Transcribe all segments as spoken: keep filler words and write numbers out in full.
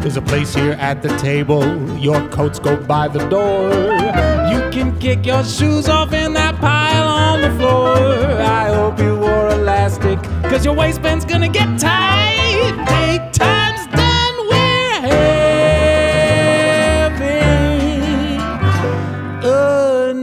There's a place here at the table. Your coats go by the door. You can kick your shoes off in that pile on the floor. I hope you wore elastic, cause your waistband's gonna get tight. Daytime's done, we're having a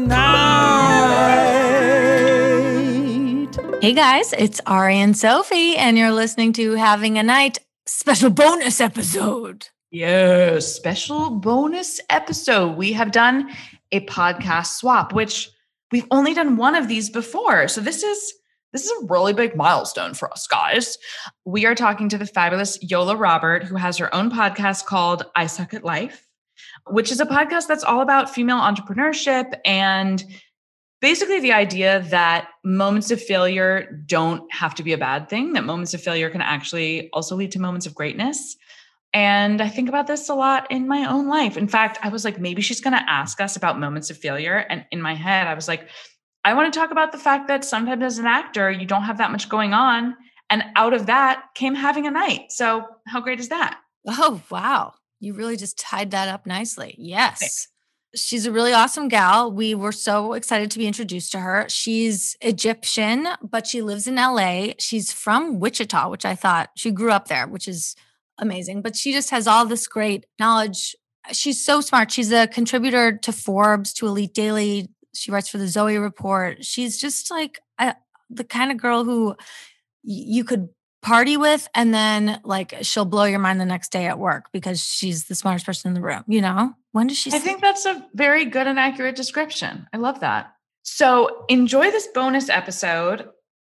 night. Hey guys, it's Ari and Sophie, and you're listening to Having a Night special bonus episode. Yes, special bonus episode. We have done a podcast swap, which we've only done one of these before. So this is this is a really big milestone for us, guys. We are talking to the fabulous Yola Robert, who has her own podcast called I Suck at Life, which is a podcast that's all about female entrepreneurship and basically the idea that moments of failure don't have to be a bad thing, that moments of failure can actually also lead to moments of greatness. And I think about this a lot in my own life. In fact, I was like, maybe she's going to ask us about moments of failure. And in my head, I was like, I want to talk about the fact that sometimes as an actor, you don't have that much going on. And out of that came having a night. So how great is that? Oh, wow. You really just tied that up nicely. Yes. Thanks. She's a really awesome gal. We were so excited to be introduced to her. She's Egyptian, but she lives in L A. She's from Wichita, which I thought she grew up there, which is amazing. But she just has all this great knowledge. She's so smart. She's a contributor to Forbes, to Elite Daily. She writes for the Zoe Report. She's just like a, the kind of girl who y- you could party with, and then like she'll blow your mind the next day at work because she's the smartest person in the room. You know, when does she? I think that's a very good and accurate description. I love that. So enjoy this bonus episode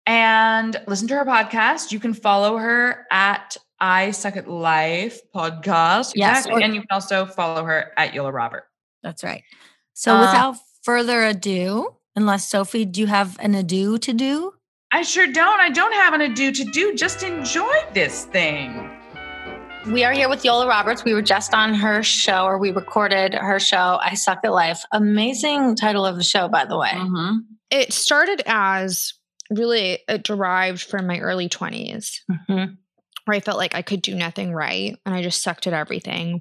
and listen to her podcast. You can follow her at I Suck at Life podcast. Yes. Exactly. And you can also follow her at Yola Robert. That's right. So uh, without further ado, unless Sophie, do you have an ado to do? I sure don't. I don't have an ado to do. Just enjoy this thing. We are here with Yola Roberts. We were just on her show, or we recorded her show, I Suck at Life. Amazing title of the show, by the way. Mm-hmm. It started as really, it derived from my early twenties, mm-hmm. where I felt like I could do nothing right. And I just sucked at everything.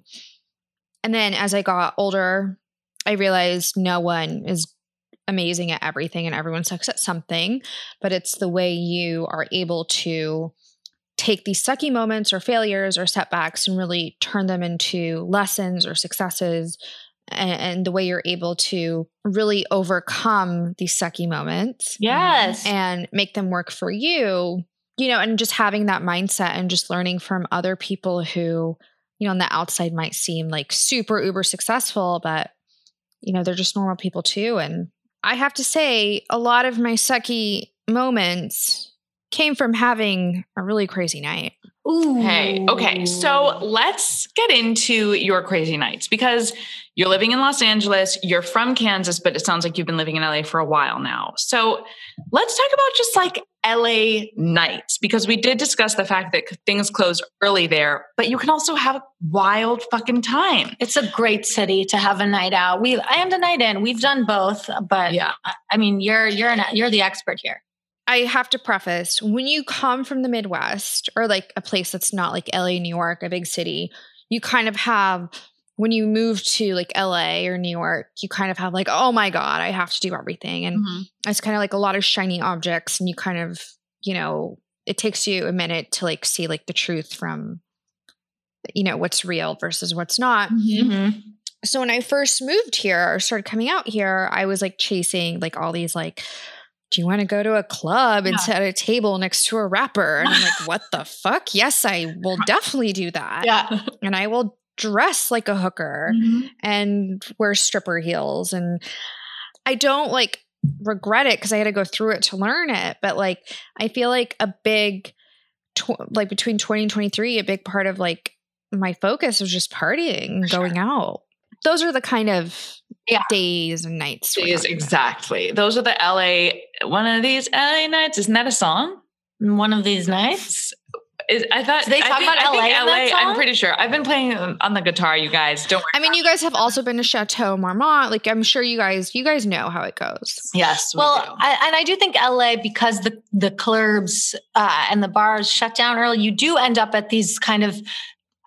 And then as I got older, I realized no one is amazing at everything and everyone sucks at something, but it's the way you are able to take these sucky moments or failures or setbacks and really turn them into lessons or successes, and, and the way you're able to really overcome these sucky moments. Yes. And make them work for you, you know, and just having that mindset and just learning from other people who, you know, on the outside might seem like super uber successful, but you know, they're just normal people too. And I have to say, a lot of my sucky moments came from having a really crazy night. Ooh. Hey, okay. So let's get into your crazy nights, because you're living in Los Angeles, you're from Kansas, but it sounds like you've been living in L A for a while now. So let's talk about just like L A nights, because we did discuss the fact that things close early there, but you can also have a wild fucking time. It's a great city to have a night out. We and a night in. We've done both, but yeah, I mean, you're you're an, you're the expert here. I have to preface, when you come from the Midwest or like a place that's not like L A, New York, a big city, you kind of have, when you move to like L A or New York, you kind of have like, oh my God, I have to do everything. And mm-hmm. it's kind of like a lot of shiny objects, and you kind of, you know, it takes you a minute to like see like the truth from, you know, what's real versus what's not. Mm-hmm. So when I first moved here or started coming out here, I was like chasing like all these like, do you want to go to a club and yeah. sit at a table next to a rapper? And I'm like, what the fuck? Yes, I will definitely do that. Yeah. And I will dress like a hooker mm-hmm. and wear stripper heels. And I don't like regret it because I had to go through it to learn it. But like, I feel like a big, tw- like between twenty and twenty-three, a big part of like my focus was just partying and sure. going out. Those are the kind of yeah. days and nights. Days, exactly. Those are the L A, one of these L A nights. Isn't that a song? One of these nights? Is, I thought Do they talk I think, about L A. I think in L A. that song? I'm pretty sure. I've been playing on the guitar. You guys don't. Worry I mean, you guys have also been to Chateau Marmont. Like, I'm sure you guys, you guys know how it goes. Yes. We well, do. I, and I do think L A, because the the clubs uh, and the bars shut down early, you do end up at these kind of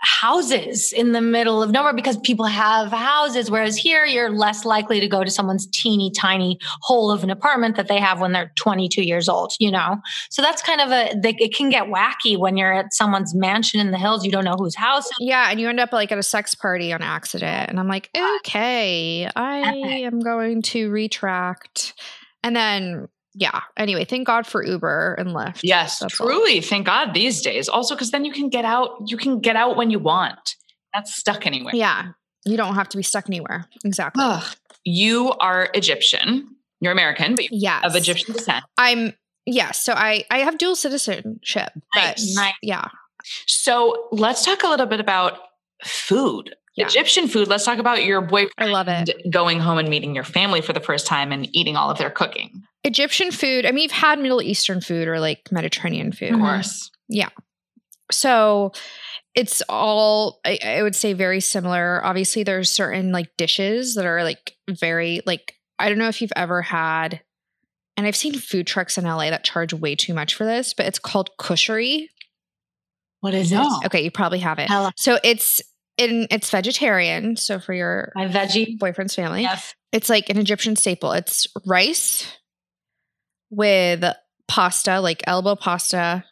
houses in the middle of nowhere because people have houses. Whereas here, you're less likely to go to someone's teeny tiny hole of an apartment that they have when they're twenty-two years old, you know? So that's kind of a, they, it can get wacky when you're at someone's mansion in the hills. You don't know whose house. Yeah. And you end up like at a sex party on accident. And I'm like, okay, I am going to retract. And then, yeah. Anyway, thank God for Uber and Lyft. Yes, That's truly. all. Thank God these days. Also, because then you can get out, you can get out when you want. Not stuck anywhere. Yeah. You don't have to be stuck anywhere. Exactly. Ugh. You are Egyptian. You're American, but you're Yes. of Egyptian descent. I'm, yes. So I, I have dual citizenship. Nice. But Nice. yeah. So let's talk a little bit about food. Yeah. Egyptian food. Let's talk about your boyfriend I love it. going home and meeting your family for the first time and eating all of their cooking. Egyptian food. I mean, you've had Middle Eastern food or like Mediterranean food. Of course. Yeah. So it's all, I, I would say, very similar. Obviously, there's certain like dishes that are like very, like, I don't know if you've ever had, and I've seen food trucks in L A that charge way too much for this, but it's called kushari. What is No. it? Okay, you probably have it. Hello. So it's in, it's vegetarian. So for your My veggie. boyfriend's family, Yes. it's like an Egyptian staple. It's rice with pasta, like elbow pasta,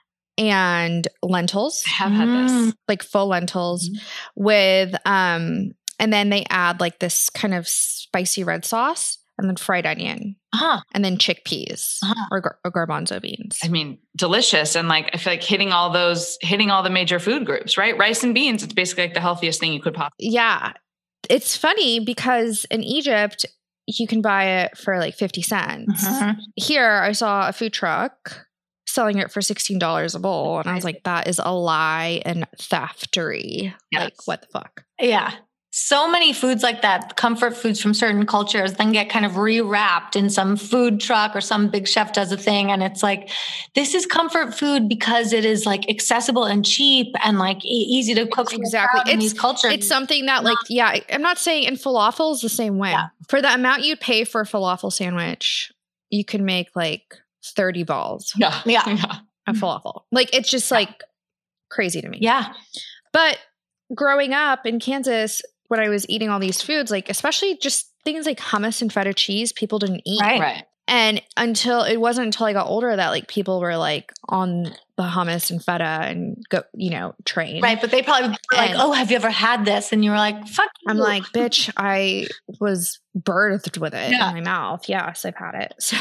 and lentils, I have had this. Mm. like full lentils, with um, and then they add like this kind of spicy red sauce, and then fried onion, Uh-huh. and then chickpeas Uh-huh. or, gar- or garbanzo beans. I mean, delicious. And like, I feel like hitting all those, hitting all the major food groups, right? Rice and beans. It's basically like the healthiest thing you could possibly. Yeah, it's funny because in Egypt you can buy it for like fifty cents. Mhm. Here, I saw a food truck selling it for sixteen dollars a bowl. And I was like, that is a lie and theftery. Yes. Like, what the fuck? Yeah. So many foods like that, comfort foods from certain cultures, then get kind of rewrapped in some food truck or some big chef does a thing. And it's like, this is comfort food because it is like accessible and cheap and like e- easy to cook. for a Exactly. crowd in It's- these cultures. It's something that, like, yeah, I- I'm not saying, and falafel is the same way. Yeah. For the amount you'd pay for a falafel sandwich, you can make like thirty balls Yeah. Yeah. yeah. of falafel. Like, it's just like crazy to me. Yeah. But growing up in Kansas, when I was eating all these foods, like especially just things like hummus and feta cheese, people didn't eat. Right. Right. And until it wasn't until I got older that like people were like on the hummus and feta and go, you know, train. Right. But they probably were like, And- oh, have you ever had this? And you were like, fuck. I'm you. like, bitch, I was birthed with it Yeah. in my mouth. Yes, I've had it. So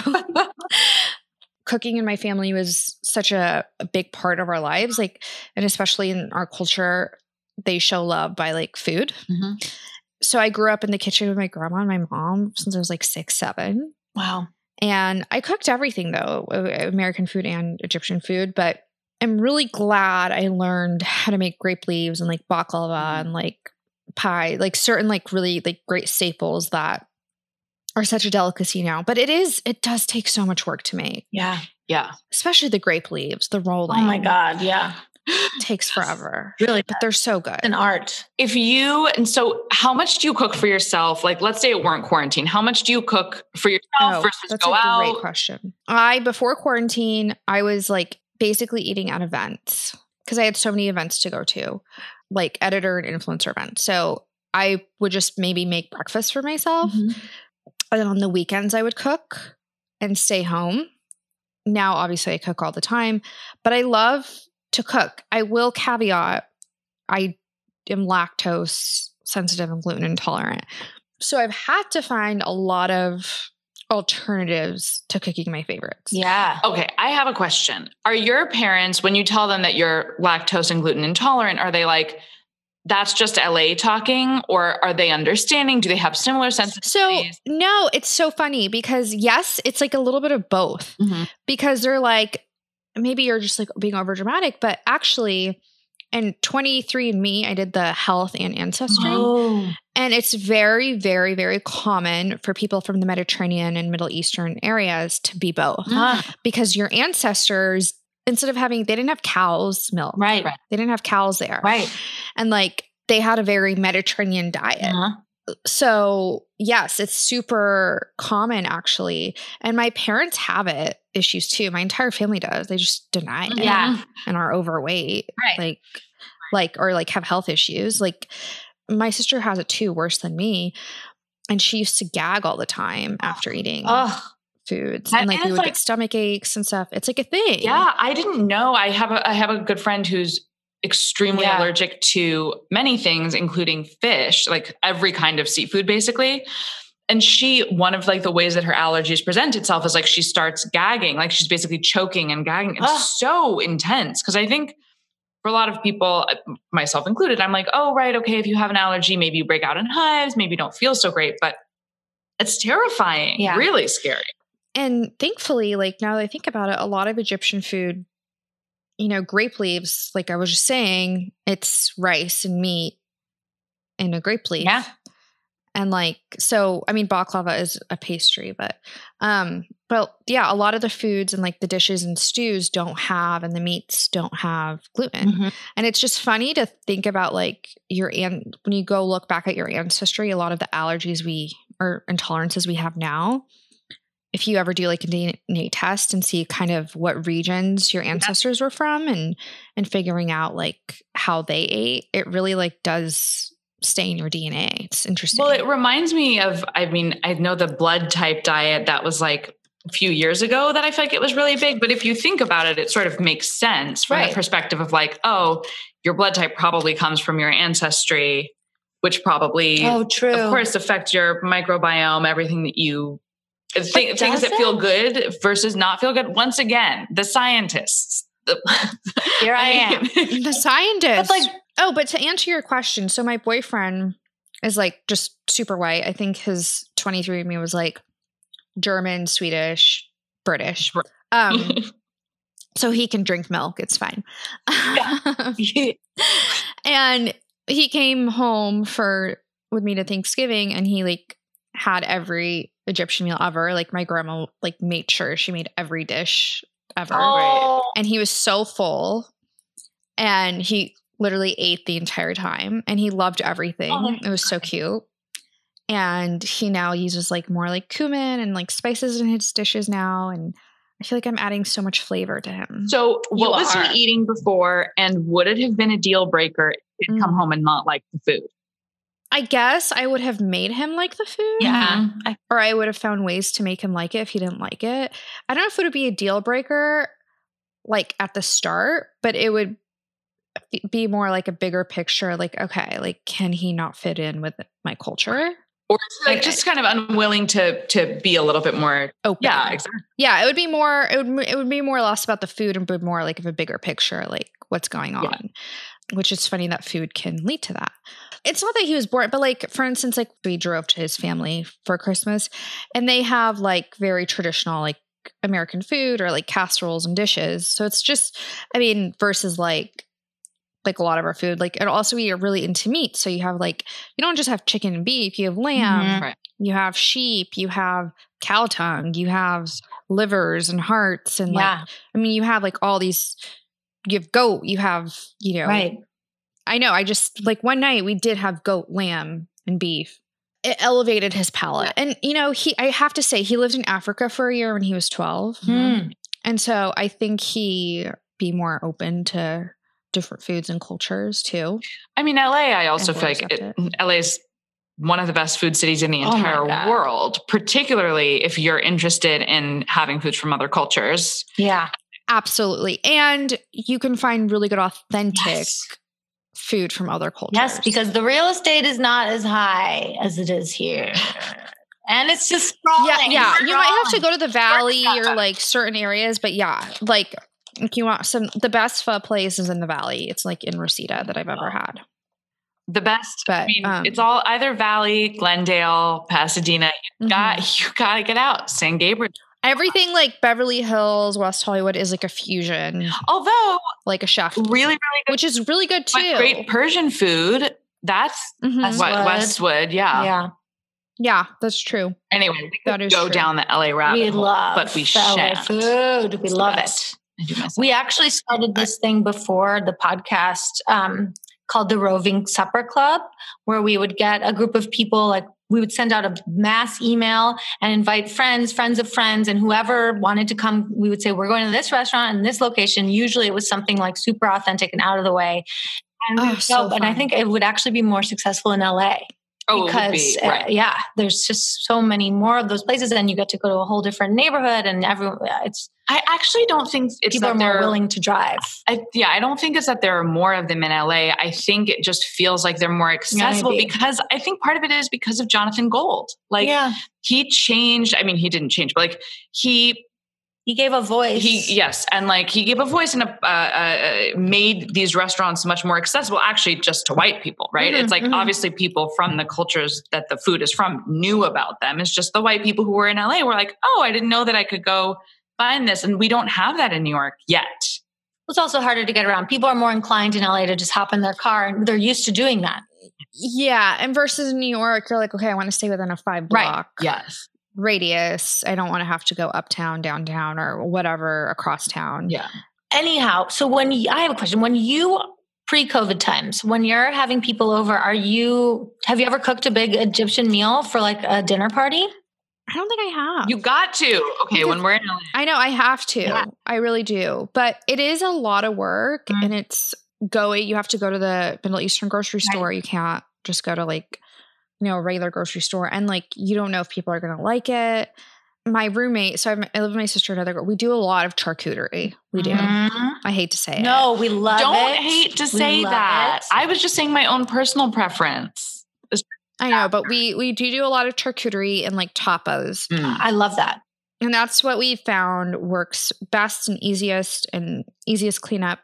cooking in my family was such a, a big part of our lives. Like, and especially in our culture, they show love by like food. Mm-hmm. So I grew up in the kitchen with my grandma and my mom since I was like six, seven. Wow. And I cooked everything though, uh, American food and Egyptian food, but I'm really glad I learned how to make grape leaves and like baklava and like pie, like certain like really like great staples that are such a delicacy now. But it is, it does take so much work to make, Yeah. Yeah. especially the grape leaves, the rolling. Oh my God. Yeah. Takes forever, Really. but they're so good. An art. If you, and so how much do you cook for yourself? Like, let's say it weren't quarantine. How much do you cook for yourself Oh, versus that's go a out? great question. I, before quarantine, I was like basically eating at events because I had so many events to go to, like editor and influencer events. So I would just maybe make breakfast for myself. Mhm. And then on the weekends, I would cook and stay home. Now, obviously, I cook all the time, but I love to cook. I will caveat, I am lactose sensitive and gluten intolerant. So I've had to find a lot of alternatives to cooking my favorites. Yeah. Okay, I have a question. Are your parents, when you tell them that you're lactose and gluten intolerant, are they like, that's just L A talking, or are they understanding? Do they have similar So sensitivities? no, it's so funny because yes, it's like a little bit of both Mm-hmm. because they're like, maybe you're just like being over dramatic, but actually in twenty-three and me, I did the health and ancestry. Oh. And it's very, very, very common for people from the Mediterranean and Middle Eastern areas to be both Huh. because your ancestors, instead of having, they didn't have cows' milk. Right. Right. They didn't have cows there. Right. And like they had a very Mediterranean diet. Uh-huh. So yes, it's super common actually. And my parents have it issues too. My entire family does. They just deny it Yeah. and are overweight. Right. Like like, or like have health issues. Like my sister has it too, worse than me. And she used to gag all the time after eating Ugh. foods. That And like we is would like- get stomach aches and stuff. It's like a thing. Yeah, I didn't know. I have a I have a good friend who's extremely Yeah. allergic to many things, including fish, like every kind of seafood, basically. And she, one of like the ways that her allergies present itself is like she starts gagging, like she's basically choking and gagging. It's Ugh. so intense. Cause I think for a lot of people, myself included, I'm like, oh, right. Okay. If you have an allergy, maybe you break out in hives, maybe you don't feel so great, but it's terrifying. Yeah. Really scary. And thankfully, like now that I think about it, a lot of Egyptian food, you know, grape leaves, like I was just saying, it's rice and meat in a grape leaf. Yeah. And like, so, I mean, baklava is a pastry, but, um, but yeah, a lot of the foods and like the dishes and stews don't have, and the meats don't have gluten. Mhm. And it's just funny to think about like your, and when you go look back at your ancestry, a lot of the allergies we, or intolerances we have now, if you ever do like a D N A test and see kind of what regions your ancestors were from and, and figuring out like how they ate, it really like does stay in your D N A. It's interesting. Well, it reminds me of, I mean, I know the blood type diet that was like a few years ago that I feel like it was really big, but if you think about it, it sort of makes sense from Right. the perspective of like, oh, your blood type probably comes from your ancestry, which probably, Oh, true. of course, affects your microbiome, everything that you, th- things does that feel it? good versus not feel good. Once again, the scientists. Here I am. mean, the scientists. But like, Oh, but to answer your question, so my boyfriend is like just super white. I think his twenty-three and me was like German, Swedish, British. Um, so he can drink milk. It's fine. And he came home for with me to Thanksgiving, and he like had every Egyptian meal ever. Like my grandma like made sure she made every dish ever. oh, And he was so full, and he literally ate the entire time, and he loved everything. Oh, it was so cute. And he now uses like more like cumin and like spices in his dishes now. And I feel like I'm adding so much flavor to him. So what You was are. he eating before? And would it have been a deal breaker if he'd come Mm. home and not like the food? I guess I would have made him like the food. yeah. I, Or I would have found ways to make him like it if he didn't like it. I don't know if it would be a deal breaker like at the start, but it would be more like a bigger picture. Like, okay, like, can he not fit in with my culture? Or like I- just kind of unwilling to to be a little bit more. Open. Yeah, exactly. Yeah, it would be more. It would. It would be more or less about the food and be more like of a bigger picture, like what's going on. Yeah. Which is funny that food can lead to that. It's not that he was bored, but like for instance, like we drove to his family for Christmas, and they have like very traditional like American food or like casseroles and dishes. So it's just, I mean, versus like. Like a lot of our food, like, and also we are really into meat. So you have like, you don't just have chicken and beef, you have lamb, Mhm. Right. you have sheep, you have cow tongue, you have livers and hearts. And yeah. like, I mean, you have like all these, you have goat, you have, you know, Right. I know. I just like one night we did have goat, lamb, and beef. It elevated his palate. And, you know, he, I have to say, he lived in Africa for a year when he was twelve. Hmm. And so I think he be more open to different foods and cultures too. I mean, L A, I also And feel we'll like accept it, L A is one of the best food cities in the Oh my entire God. world, particularly if you're interested in having foods from other cultures. Yeah. Absolutely. And you can find really good, authentic Yes. food from other cultures. Yes, because the real estate is not as high as it is here. And it's just yeah, sprawling. yeah. We're You might have to growing. go to the valley We're- or like certain areas, but yeah, like if you want some, the best pho place is in the valley. It's like in Reseda that I've ever had. The best. But I mean, um, it's all either Valley, Glendale, Pasadena. You mhm. got you got to get out. San Gabriel. everything like Beverly Hills, West Hollywood is like a fusion, Although like a chef, really, really good, which is really good too. but great Persian food. That's Mhm. That's what Westwood. Westwood. Yeah. Yeah. Yeah, that's true. Anyway, we That could is go true. down the L A rabbit We hole, love but we L A shan't. food. We It's the love it. best. I do myself. We actually started this thing before the podcast um, called the Roving Supper Club, where we would get a group of people, like we would send out a mass email and invite friends, friends of friends, and whoever wanted to come, we would say, we're going to this restaurant in this location. Usually it was something like super authentic and out of the way. And, Oh, so, so and I fun. think it would actually be more successful in L A. Oh, because it would be, uh, right. yeah, there's just so many more of those places, and you get to go to a whole different neighborhood, and everyone. It's I actually don't think it's people that are more they're willing to drive. I, yeah, I don't think it's that there are more of them in L A. I think it just feels like they're more accessible maybe. because I think part of it is because of Jonathan Gold. Like yeah, he changed. I mean, he didn't change, but like he he gave a voice. He yes, and like he gave a voice and a, uh, uh, made these restaurants much more accessible, actually, just to white people, right? Mm-hmm, it's like mm-hmm. obviously people from the cultures that the food is from knew about them. It's just the white people who were in L A were like, oh, I didn't know that I could go find this, and we don't have that in New York yet. It's also harder to get around. People are more inclined in L A to just hop in their car, and they're used to doing that. Yeah, and versus New York, you're like, okay, I want to stay within a five block. Right. Yes. Radius. I don't want to have to go uptown, downtown, or whatever across town. Yeah. Anyhow, so when you, I have a question, when you pre-COVID times, when you're having people over, are you have you ever cooked a big Egyptian meal for like a dinner party? I don't think I have. You got to. Okay, Because when we're in L A. I know I have to. Yeah. I really do. But it is a lot of work, Mm. and it's going. You have to go to the Middle Eastern grocery Right. store. You can't just go to like, you know, a regular grocery store, and like you don't know if people are going to like it. My roommate, so I, have my, I live with my sister and another girl. We do a lot of charcuterie. We do. Mhm. I hate to say it. No, we love Don't it. hate to We say love that. it. I was just saying my own personal preference. I know, but we we do do a lot of charcuterie and like tapas, Mm. I love that. and that's what we found works best and easiest and easiest cleanup.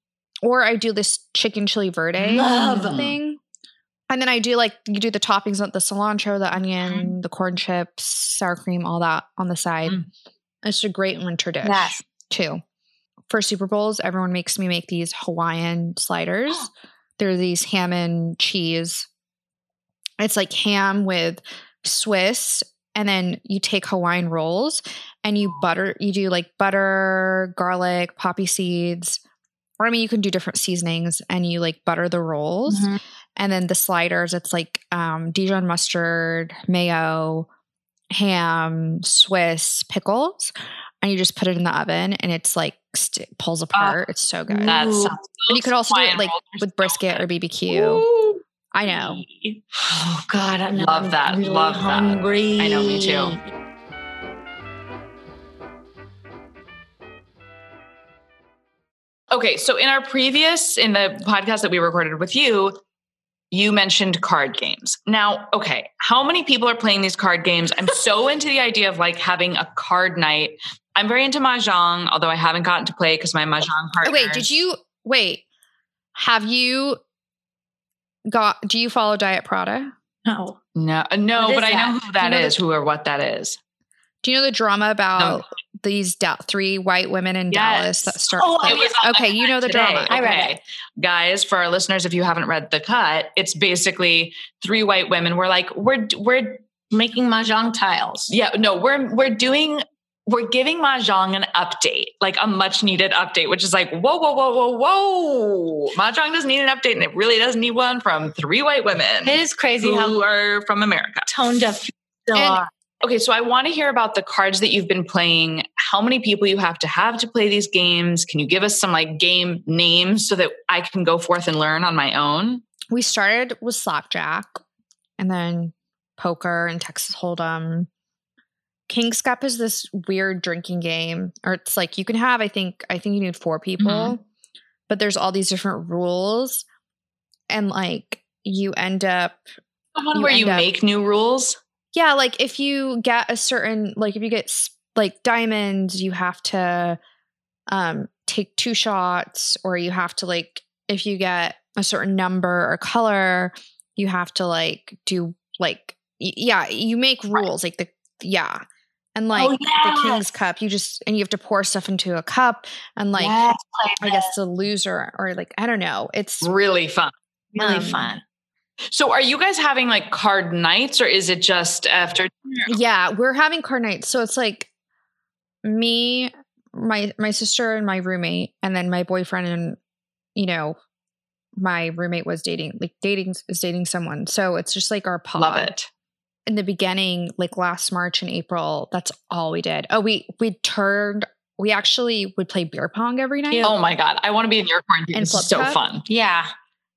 Or I do this chicken chili verde Love. thing. And then I do like, you do the toppings of the cilantro, the onion, the corn chips, sour cream, all that on the side. Mm. It's a great winter dish Yes. too. For Super Bowls, everyone makes me make these Hawaiian sliders. They're these ham and cheese. It's like ham with Swiss, and then you take Hawaiian rolls and you butter, you do like butter, garlic, poppy seeds, or I mean, you can do different seasonings, and you like butter the rolls. Mhm. And then the sliders, it's like um, Dijon mustard, mayo, ham, Swiss, pickles. And you just put it in the oven, and it's like st- pulls apart. it's so good. That Ooh. sounds And you could also do it Hawaiian like rolls are with so brisket good. or B B Q. Ooh. I know. Oh God, I'm Love that. Really Love that. hungry. I know, me too. Okay, so in our previous, in the podcast that we recorded with you, you mentioned card games. Now, okay, how many people are playing these card games? I'm so into the idea of like having a card night. I'm very into Mahjong, although I haven't gotten to play because my Mahjong partner. Oh, wait, did you wait? Have you got? Do you follow Diet Prada? No. No, no, What is but I know that? who that Do you know is, who or what that is. Do you know the drama about these da- three white women in Yes. Dallas that start? Oh, I It was on okay, the you know the today. drama. I read Okay. it. Guys, for our listeners, if you haven't read The Cut, it's basically three white women. We're like, we're we're Making mahjong tiles. yeah, no, we're we're doing we're giving Mahjong an update, like a much needed update, which is like, whoa, whoa, whoa, whoa, whoa. Mahjong doesn't need an update, and it really doesn't need one from three white women It is crazy who how are from America. tone deaf you still And- are. Okay, so I want to hear about the cards that you've been playing, how many people you have to have to play these games. Can you give us some like game names so that I can go forth and learn on my own? We started with slapjack, and then poker and Texas Hold'em. King's Cup is this weird drinking game, or it's like you can have. I think I think you need four people, Mhm. but there's all these different rules, and like you end up. The one You where you end up- make new rules. Yeah, like if you get a certain, like if you get s- like diamonds, you have to um take two shots, or you have to like if you get a certain number or color, you have to like do like y- yeah, you make rules like the yeah. And like Oh, the yes. King's Cup, you just and you have to pour stuff into a cup, and like Yes, I guess the loser or like I don't know. It's Really fun. really um, fun. So are you guys having like card nights, or is it just after? Yeah, we're having card nights. So it's like me, my my sister and my roommate, and then my boyfriend, and you know, my roommate was dating like dating is dating someone. So it's just like our pod. Love it. In the beginning, like last March and April, that's all we did. Oh, we we turned we actually would play beer pong every night. Oh my God. I want to be in your quarantine. And This is flip so cup? fun. Yeah.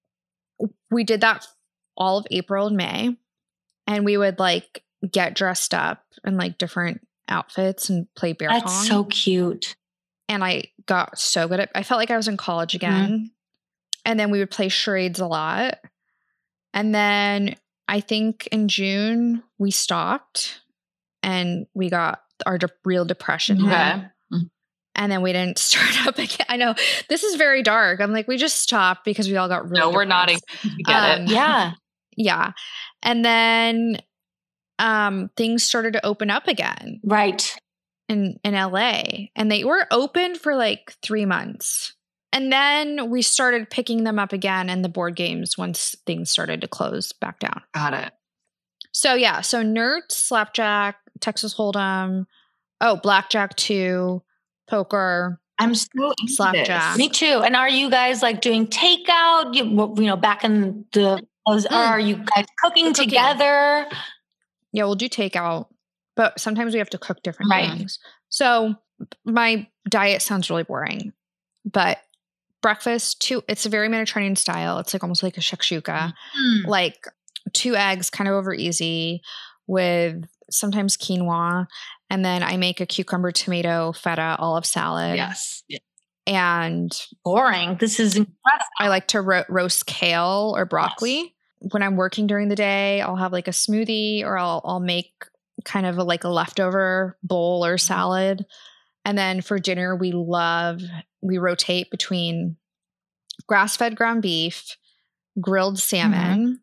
we did that all of April and May. And we would like get dressed up in like different outfits and play bear pong. That's so cute. And I got so good at I felt like I was in college again. Mm-hmm. And then we would play charades a lot. And then I think in June we stopped and we got our de- real depression. Okay. And then we didn't start up again. I know this is very dark. I'm like, we just stopped because we all got really No, depressed. we're nodding. We get um, it. Yeah. Yeah. And then um, things started to open up again. Right. In, in L A. And they were open for like three months. And then we started picking them up again in the board games once things started to close back down. Got it. So yeah. So Nerds, Slapjack, Texas Hold'em. Oh, Blackjack two, poker. I'm so into Slapjack. this. Me too. And are you guys like doing takeout? You, you know, back in the, mm. or are you guys cooking, cooking together? Yeah, we'll do takeout, but sometimes we have to cook different right. things. So my diet sounds really boring, but breakfast, two, it's a very Mediterranean style. It's like almost like a shakshuka, mm. like two eggs kind of over easy with sometimes quinoa. And then I make a cucumber, tomato, feta, olive salad. Yes. Yeah. And boring. This is incredible. I like to ro- roast kale or broccoli. Yes. When I'm working during the day, I'll have like a smoothie or I'll I'll make kind of a, like a leftover bowl or salad. And then for dinner, we love, we rotate between grass-fed ground beef, grilled salmon, mm-hmm.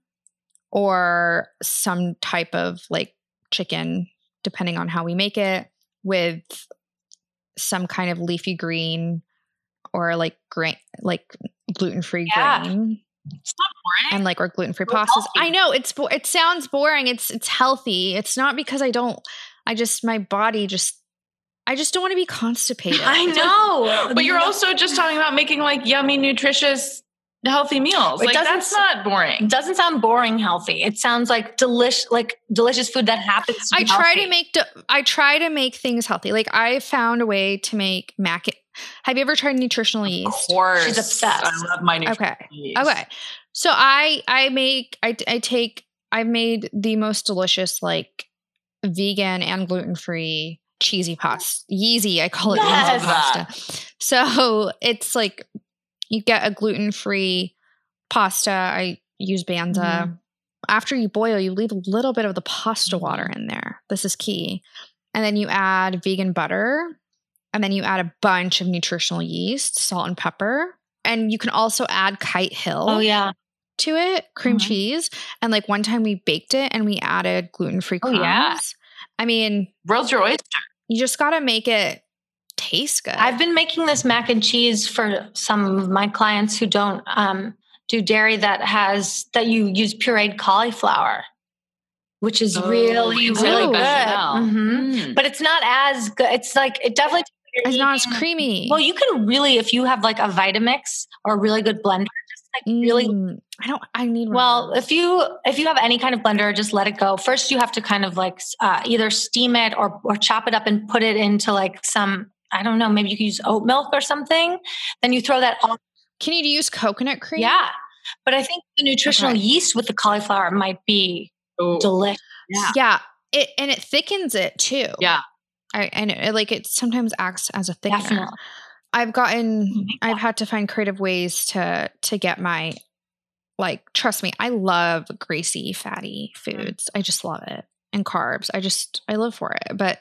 or some type of like chicken, depending on how we make it, with some kind of leafy green or like grain, like gluten-free yeah. grain. It's not boring. And like our gluten-free so pastas. Healthy. I know it's bo- it sounds boring. It's it's healthy. It's not because I don't. I just my body just. I just don't want to be constipated. I know, but you're also just talking about making like yummy, nutritious, healthy meals. It like that's not boring. It doesn't sound boring. Healthy. It sounds like delish, like delicious food that happens. To I be try healthy. to make. De- I try to make things healthy. Like I found a way to make mac. Have you ever tried nutritional yeast? Of course, she's obsessed. I love my nutritional okay. yeast. Okay. So I I make I I take I made the most delicious like vegan and gluten-free cheesy pasta. Yeezy, I call it yes. yeezy pasta. So it's like you get a gluten-free pasta. I use Banza. Mm-hmm. After you boil, you leave a little bit of the pasta water in there. This is key. And then you add vegan butter. And then you add a bunch of nutritional yeast, salt and pepper. And you can also add Kite Hill. Oh, yeah. To it, cream mm-hmm. cheese. And like one time we baked it and we added gluten-free crumbs. Oh, yeah. I mean, world's your oyster. You just got to make it taste good. I've been making this mac and cheese for some of my clients who don't um, do dairy that has, that you use pureed cauliflower, which is oh, really, really oh. good. Mm-hmm. Mm. But it's not as good. It's like, it definitely. It's not as creamy. Well, you can really, if you have like a Vitamix or a really good blender, just like mm, really. I don't, I need one. Well, if you, if you have any kind of blender, just let it go. First, you have to kind of like uh, either steam it or, or chop it up and put it into like some, I don't know, maybe you could use oat milk or something. Then you throw that on. Can you use coconut cream? Yeah. But I think the nutritional okay. yeast with the cauliflower might be Ooh. delicious. Yeah. Yeah. It, and it thickens it too. Yeah. I, and it, like it sometimes acts as a thickener. Definitely. I've gotten, I've had to find creative ways to, to get my, like, trust me, I love greasy, fatty foods. I just love it. And carbs. I just, I live for it. But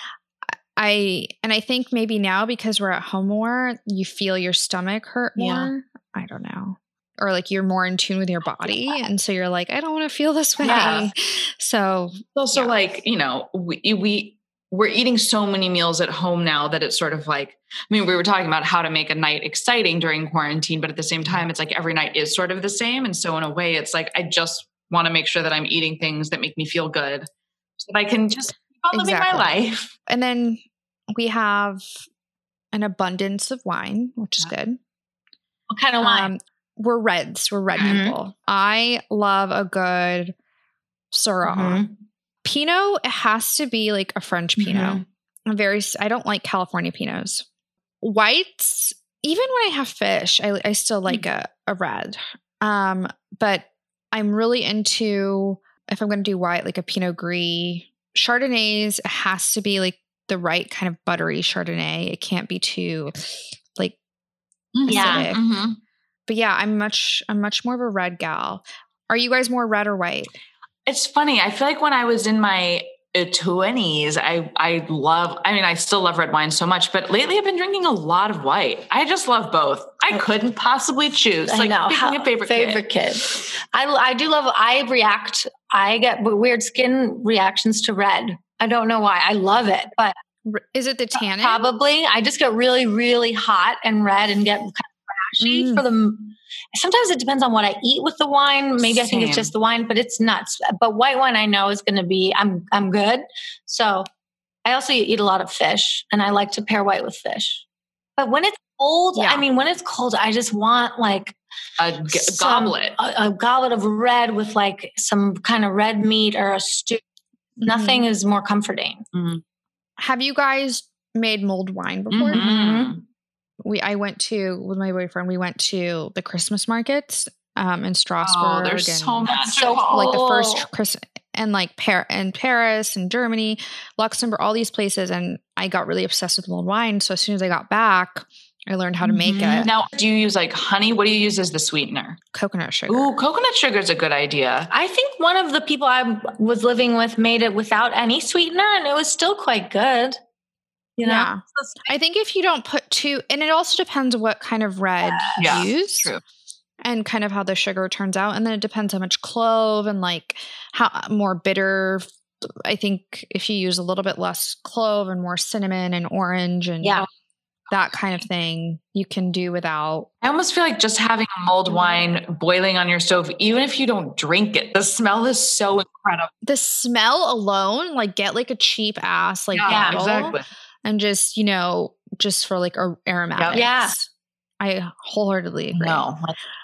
I, and I think maybe now because we're at home more, you feel your stomach hurt more. Yeah. I don't know. Or like you're more in tune with your body. And so you're like, I don't want to feel this way. Yeah. So also yeah. like, you know, we, we, we're eating so many meals at home now that it's sort of like, I mean, we were talking about how to make a night exciting during quarantine, but at the same time, it's like every night is sort of the same. And so in a way, it's like, I just want to make sure that I'm eating things that make me feel good so that I can just keep on living exactly. my life. And then we have an abundance of wine, which is good. What kind of wine? Um, we're reds. We're red mm-hmm. people. I love a good Syrah. Mm-hmm. Pinot, it has to be like a French Pinot. Mm-hmm. I'm very, I don't like California Pinots. Whites, even when I have fish, I, I still like mm-hmm. a, a red. Um, but I'm really into, if I'm going to do white, like a Pinot Gris. Chardonnays, it has to be like the right kind of buttery Chardonnay. It can't be too like Yeah. acidic. Mm-hmm. But yeah, I'm much, I'm much more of a red gal. Are you guys more red or white? It's funny. I feel like when I was in my twenties, I, I love, I mean, I still love red wine so much, but lately I've been drinking a lot of white. I just love both. I couldn't possibly choose. I like know. picking How, a favorite, favorite kid. kid. I, I do love, I react, I get weird skin reactions to red. I don't know why. I love it, but Is it the tannin? probably I just get really, really hot and red and get kind of rashy Mm. for the, sometimes it depends on what I eat with the wine. Maybe I think it's Same. just the wine, but it's nuts. But white wine I know is going to be, I'm, I'm good. So I also eat a lot of fish and I like to pair white with fish. But when it's cold, Yeah. I mean, when it's cold, I just want like A g- some- goblet. a, a goblet of red with like some kind of red meat or a stew. Mhm. Nothing is more comforting. Have you guys made mulled wine before? Mhm. We I went to with my boyfriend. We went to the Christmas markets um, in Strasbourg. Oh, there's and so much. so like the cool. first Christmas and like Par- and Paris and Germany, Luxembourg, all these places, and I got really obsessed with mulled wine. So as soon as I got back, I learned how to make Mhm. it. Now, do you use like honey? What do you use as the sweetener? Coconut sugar. Ooh, coconut sugar is a good idea. I think one of the people I was living with made it without any sweetener and it was still quite good. You know? Yeah. I think if you don't put too, and it also depends what kind of red Yeah, you use. true. And kind of how the sugar turns out. And then it depends how much clove and like how more bitter. I think if you use a little bit less clove and more cinnamon and orange and Yeah. that kind of thing, you can do without. I almost feel like just having a mulled wine boiling on your stove, even if you don't drink it, the smell is so incredible. The smell alone, like get like a cheap ass like Yeah, bottle exactly. and just, you know, just for like a aromatics. Yeah. I wholeheartedly agree. No.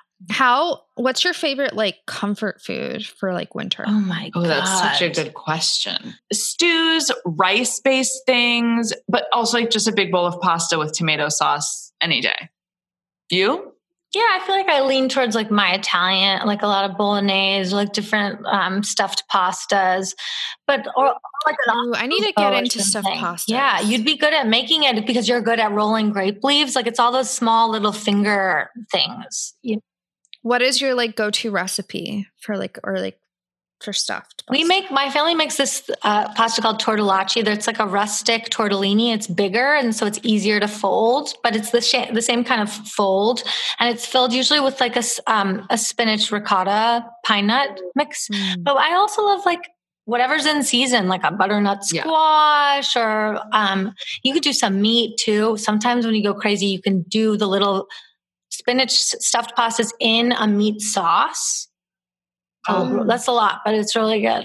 How, what's your favorite like comfort food for like winter? Oh my Oh, God. that's such a good question. Stews, rice-based things, but also like just a big bowl of pasta with tomato sauce any day. You? Yeah, I feel like I lean towards like my Italian, like a lot of bolognese, like different um, stuffed pastas, but or, or like an Ooh, I need to alfredo get or into stuffed something. pasta. Yeah, you'd be good at making it because you're good at rolling grape leaves. Like it's all those small little finger things. You What is your like go-to recipe for like, or like for stuffed pasta? We make, my family makes this uh, pasta called tortellacci. It's like a rustic tortellini. It's bigger and so it's easier to fold, but it's the sh- the same kind of fold, and it's filled usually with like a s- um, a spinach ricotta pine nut mix. Mm. But I also love like whatever's in season, like a butternut Yeah. squash, or um, you could do some meat too. Sometimes when you go crazy, you can do the little spinach stuffed pastas in a meat sauce. Oh, Mm. that's a lot, but it's really good.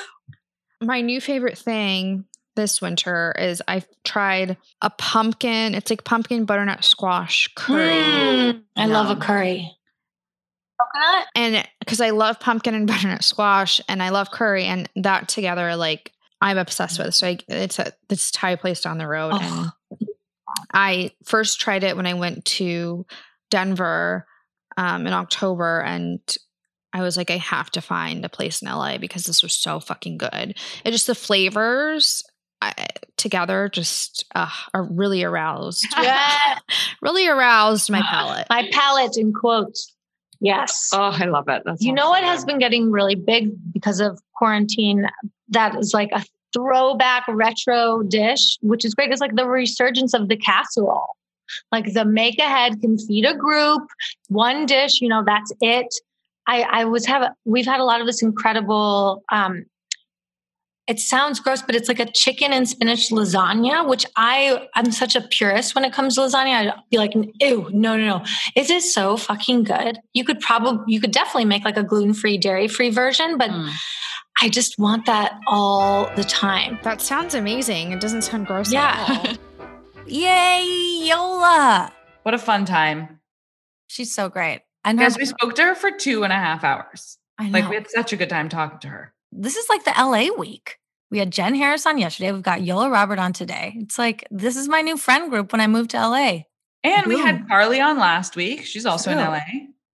My new favorite thing this winter is I've tried a pumpkin. It's like pumpkin butternut squash curry. Mm, I love a Yum. curry. Coconut? And because I love pumpkin and butternut squash and I love curry, and that together, like I'm obsessed with. So I, it's a this Thai place down the road. Oh. And I first tried it when I went to Denver um, in October, and I was like, I have to find a place in L A because this was so fucking good. It just the flavors I, together just uh, are really aroused. Yeah. Really aroused my palate. My palate in quotes. Yes. Oh, I love it. That's You know what has been getting really big because of quarantine? That is like a throwback retro dish, which is great. It's like the resurgence of the casserole. Like the make ahead can feed a group, one dish, you know, that's it. I, I was have, we've had a lot of this incredible, um, it sounds gross, but it's like a chicken and spinach lasagna, which I, I'm such a purist when it comes to lasagna. I'd be like, ew, no, no, no. It is so fucking good. You could probably, you could definitely make like a gluten-free, dairy-free version, but Mm. I just want that all the time. That sounds amazing. It doesn't sound gross Yeah. at all. Yay, Yola. What a fun time. She's so great. And Guys, her- we spoke to her for two and a half hours. I know. Like we had such a good time talking to her. This is like the L A week. We had Jen Harris on yesterday. We've got Yola Robert on today. It's like, this is my new friend group when I moved to L A. And we Boom. had Carly on last week. She's also in True. L A. I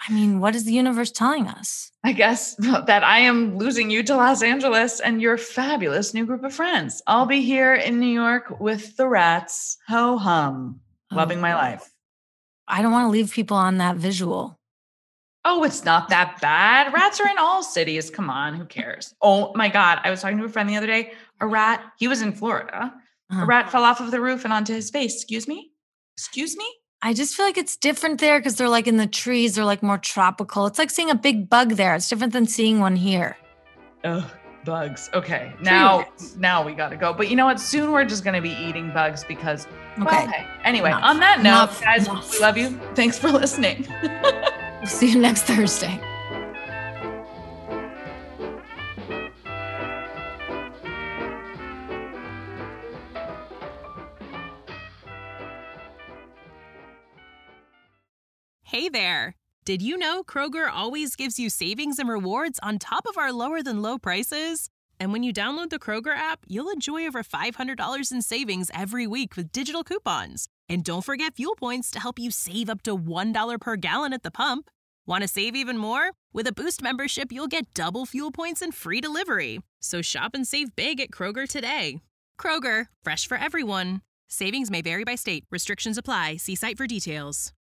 I mean, what is the universe telling us? I guess that I am losing you to Los Angeles and your fabulous new group of friends. I'll be here in New York with the rats. Ho hum. Loving Oh. my life. I don't want to leave people on that visual. Oh, it's not that bad. Rats are in all cities. Come on. Who cares? Oh my God. I was talking to a friend the other day. A rat, he was in Florida. Uh-huh. A rat fell off of the roof and onto his face. Excuse me? Excuse me? I just feel like it's different there because they're like in the trees. They're like more tropical. It's like seeing a big bug there. It's different than seeing one here. Ugh, bugs. Okay. Now, now we got to go. But you know what? Soon we're just going to be eating bugs because, well, Okay. hey. Anyway, Enough. on that note, Enough. guys, Enough. we love you. Thanks for listening. We'll see you next Thursday. Hey there! Did you know Kroger always gives you savings and rewards on top of our lower than low prices? And when you download the Kroger app, you'll enjoy over five hundred dollars in savings every week with digital coupons. And don't forget fuel points to help you save up to one dollar per gallon at the pump. Want to save even more? With a Boost membership, you'll get double fuel points and free delivery. So shop and save big at Kroger today. Kroger, fresh for everyone. Savings may vary by state. Restrictions apply. See site for details.